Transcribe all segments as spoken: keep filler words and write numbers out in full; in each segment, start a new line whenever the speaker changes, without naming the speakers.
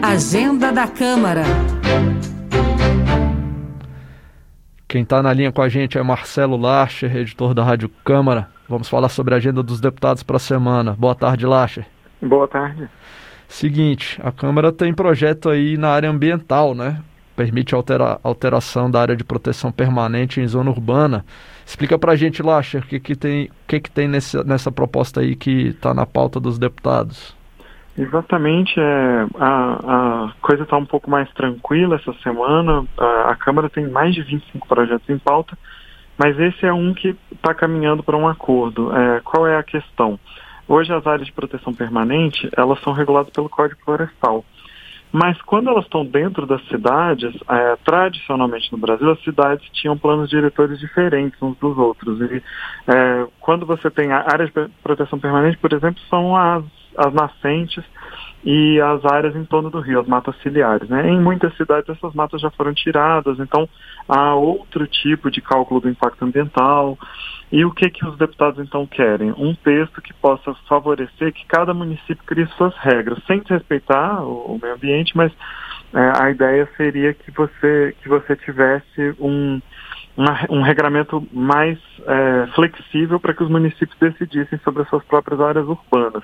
Agenda da Câmara.
Quem está na linha com a gente é Marcelo Larcher, editor da Rádio Câmara. Vamos falar sobre a agenda dos deputados para a semana. Boa tarde, Larcher.
Boa tarde.
Seguinte, a Câmara tem projeto aí na área ambiental, né? Permite altera- alteração da área de proteção permanente em zona urbana. Explica pra gente, Larcher, o que, que tem, o que, que tem nesse, nessa proposta aí que está na pauta dos deputados.
Exatamente, é, a, a coisa está um pouco mais tranquila essa semana. A, a Câmara tem mais de vinte e cinco projetos em pauta, mas esse é um que está caminhando para um acordo. É, qual é a questão? Hoje as áreas de proteção permanente, elas são reguladas pelo Código Florestal. Mas quando elas estão dentro das cidades, é, tradicionalmente no Brasil, as cidades tinham planos diretores diferentes uns dos outros. E é, quando você tem áreas de proteção permanente, por exemplo, são as, as nascentes e as áreas em torno do rio, as matas ciliares, né? Em muitas cidades essas matas já foram tiradas, então há outro tipo de cálculo do impacto ambiental. E o que que os deputados então querem? Um texto que possa favorecer que cada município crie suas regras, sem desrespeitar o, o meio ambiente, mas é, a ideia seria que você, que você tivesse um, uma, um regramento mais é, flexível para que os municípios decidissem sobre as suas próprias áreas urbanas.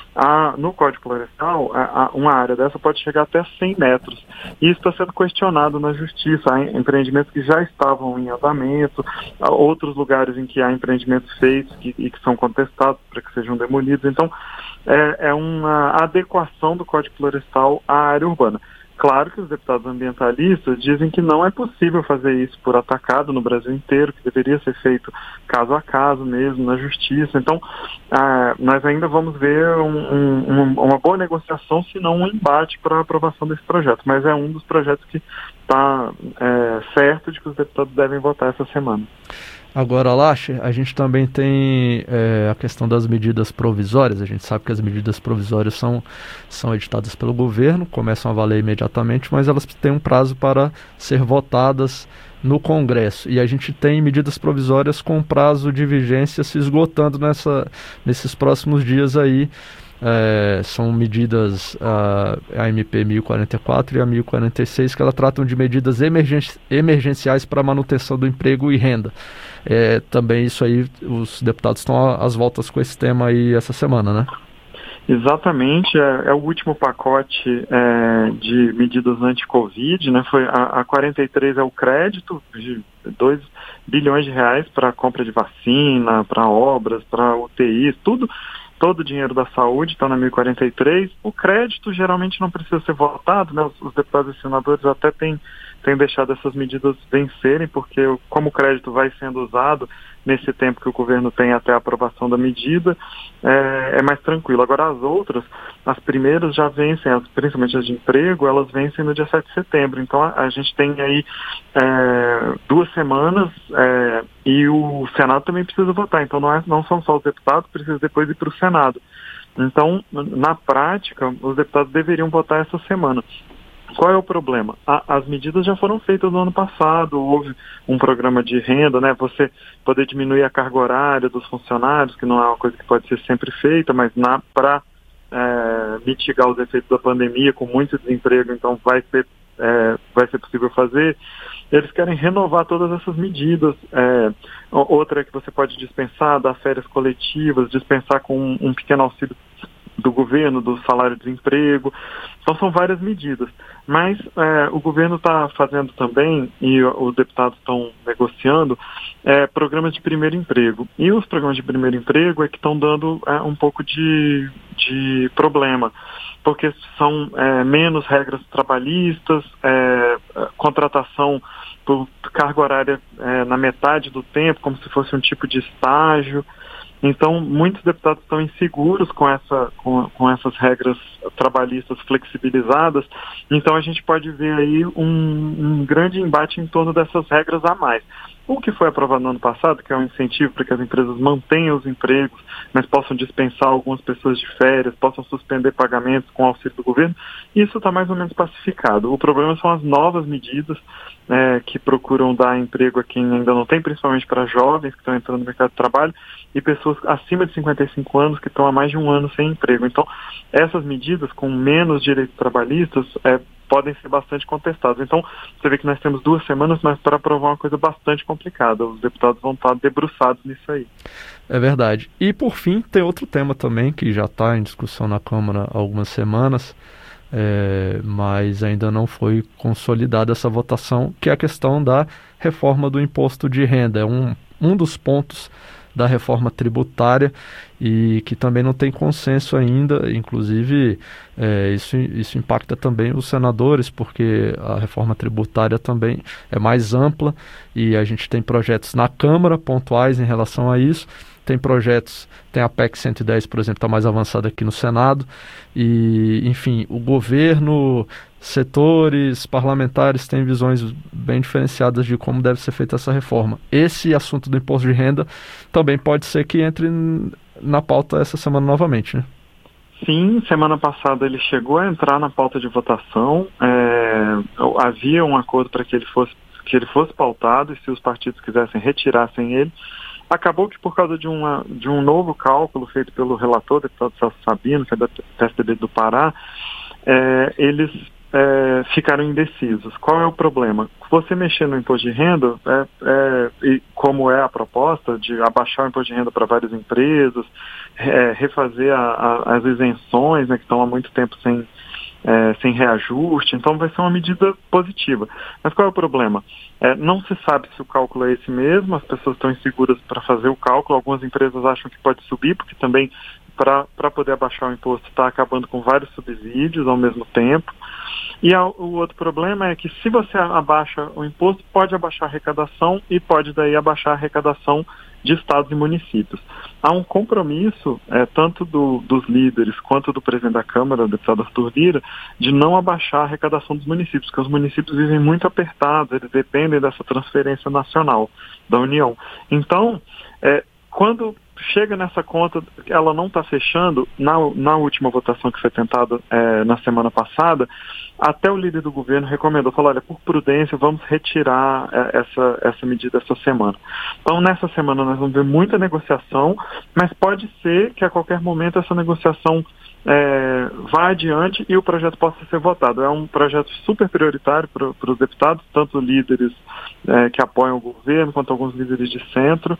A, no Código Florestal, a, a, uma área dessa pode chegar até cem metros. E isso está sendo questionado na Justiça. Há empreendimentos que já estavam em andamento, há outros lugares em que há empreendimentos feitos que, e que são contestados para que sejam demolidos. Então, é, é uma adequação do Código Florestal à área urbana. Claro que os deputados ambientalistas dizem que não é possível fazer isso por atacado no Brasil inteiro, que deveria ser feito caso a caso mesmo, na justiça. Então, ah, nós ainda vamos ver um, um, uma boa negociação, se não um embate para a aprovação desse projeto. Mas é um dos projetos que está é, certo de que os deputados devem votar essa semana.
Agora, Larcher, a gente também tem é, a questão das medidas provisórias. A gente sabe que as medidas provisórias são, são editadas pelo governo, começam a valer imediatamente, mas elas têm um prazo para ser votadas no Congresso. E a gente tem medidas provisórias com prazo de vigência se esgotando nessa, nesses próximos dias aí. É, são medidas, a, a M P mil e quarenta e quatro e a mil e quarenta e seis, que elas tratam de medidas emergen, emergenciais para a manutenção do emprego e renda. É, também isso aí, os deputados estão às voltas com esse tema aí essa semana, né?
Exatamente, é, é o último pacote é, de medidas anti-Covid, né? Foi a, a quarenta e três é o crédito de dois bilhões de reais para a compra de vacina, para obras, para U T Is, tudo. Todo o dinheiro da saúde está na mil e quarenta e três. O crédito geralmente não precisa ser votado, né? Os, os deputados e senadores até têm, têm deixado essas medidas vencerem, porque como o crédito vai sendo usado nesse tempo que o governo tem até a aprovação da medida, é, é mais tranquilo. Agora as outras, as primeiras já vencem, as, principalmente as de emprego, elas vencem no dia sete de setembro. Então a, a gente tem aí é, duas semanas é, e o Senado também precisa votar. Então não, é, não são só os deputados, precisa depois ir para o Senado. Então, na prática, os deputados deveriam votar essa semana. Qual é o problema? A, as medidas já foram feitas no ano passado, houve um programa de renda, né? Você poder diminuir a carga horária dos funcionários, que não é uma coisa que pode ser sempre feita, mas para é, mitigar os efeitos da pandemia, com muito desemprego, então vai ser, é, vai ser possível fazer. Eles querem renovar todas essas medidas. É, outra é que você pode dispensar, dar férias coletivas, dispensar com um, um pequeno auxílio do governo, do salário de desemprego. Então são várias medidas. Mas é, o governo está fazendo também, e os deputados estão negociando, é, programas de primeiro emprego. E os programas de primeiro emprego é que estão dando é, um pouco de, de problema, porque são é, menos regras trabalhistas, é, contratação por carga horária é, na metade do tempo, como se fosse um tipo de estágio. Então, muitos deputados estão inseguros com, essa, com, com essas regras trabalhistas flexibilizadas. Então, a gente pode ver aí um, um grande embate em torno dessas regras a mais. O que foi aprovado no ano passado, que é um incentivo para que as empresas mantenham os empregos, mas possam dispensar algumas pessoas de férias, possam suspender pagamentos com auxílio do governo, isso está mais ou menos pacificado. O problema são as novas medidas é, que procuram dar emprego a quem ainda não tem, principalmente para jovens que estão entrando no mercado de trabalho, e pessoas acima de cinquenta e cinco anos que estão há mais de um ano sem emprego. Então, essas medidas com menos direitos trabalhistas é, podem ser bastante contestadas. Então, você vê que nós temos duas semanas, mas para aprovar uma coisa bastante complicada. Os deputados vão estar debruçados nisso aí.
É verdade. E, por fim, tem outro tema também que já está em discussão na Câmara há algumas semanas, é, mas ainda não foi consolidada essa votação, que é a questão da reforma do imposto de renda. É um, um dos pontos da reforma tributária e que também não tem consenso ainda, inclusive é, isso, isso impacta também os senadores, porque a reforma tributária também é mais ampla e a gente tem projetos na Câmara pontuais em relação a isso, tem projetos, tem a P E C cento e dez, por exemplo, está mais avançada aqui no Senado e, enfim, o governo, setores parlamentares têm visões bem diferenciadas de como deve ser feita essa reforma. Esse assunto do imposto de renda também pode ser que entre na pauta essa semana novamente, né?
Sim, semana passada ele chegou a entrar na pauta de votação, é, havia um acordo para que ele fosse, que ele fosse pautado e se os partidos quisessem retirassem ele. Acabou que por causa de, uma, de um novo cálculo feito pelo relator, deputado Celso Sabino, que é da P S D B do Pará, é, eles é, ficaram indecisos. Qual é o problema? Você mexer no imposto de renda, é, é, e como é a proposta de abaixar o imposto de renda para várias empresas, é, refazer a, a, as isenções, né, que estão há muito tempo sem, é, sem reajuste, então vai ser uma medida positiva. Mas qual é o problema? É, não se sabe se o cálculo é esse mesmo, as pessoas estão inseguras para fazer o cálculo, algumas empresas acham que pode subir, porque também para poder abaixar o imposto está acabando com vários subsídios ao mesmo tempo. E a, o outro problema é que se você abaixa o imposto, pode abaixar a arrecadação e pode daí abaixar a arrecadação de estados e municípios. Há um compromisso, é, tanto do, dos líderes quanto do presidente da Câmara, o deputado Arthur Lira, de não abaixar a arrecadação dos municípios, porque os municípios vivem muito apertados, eles dependem dessa transferência nacional da União. Então, é, quando chega nessa conta, ela não está fechando, na, na última votação que foi tentada é, na semana passada, até o líder do governo recomendou, falou, olha, por prudência, vamos retirar é, essa, essa medida essa semana. Então, nessa semana nós vamos ver muita negociação, mas pode ser que a qualquer momento essa negociação é, vá adiante e o projeto possa ser votado. É um projeto super prioritário para os deputados, tanto líderes é, que apoiam o governo, quanto alguns líderes de centro.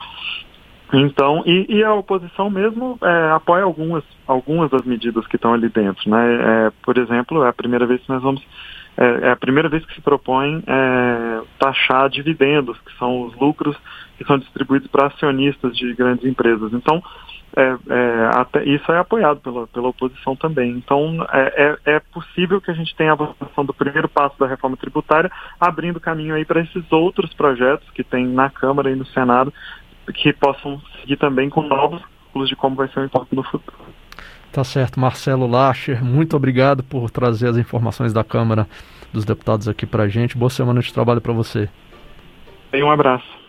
Então, e, e a oposição mesmo é, apoia algumas, algumas das medidas que estão ali dentro, né? É, por exemplo, é a primeira vez que nós vamos, é, é a primeira vez que se propõe é, taxar dividendos, que são os lucros que são distribuídos para acionistas de grandes empresas. Então, é, é, até, isso é apoiado pela, pela oposição também. Então, é, é, é possível que a gente tenha a votação do primeiro passo da reforma tributária, abrindo caminho aí para esses outros projetos que tem na Câmara e no Senado, que possam seguir também com novos cálculos de como vai ser o impacto no futuro.
Tá certo. Marcelo Lacher, muito obrigado por trazer as informações da Câmara dos Deputados aqui pra gente. Boa semana de trabalho para você.
Um abraço.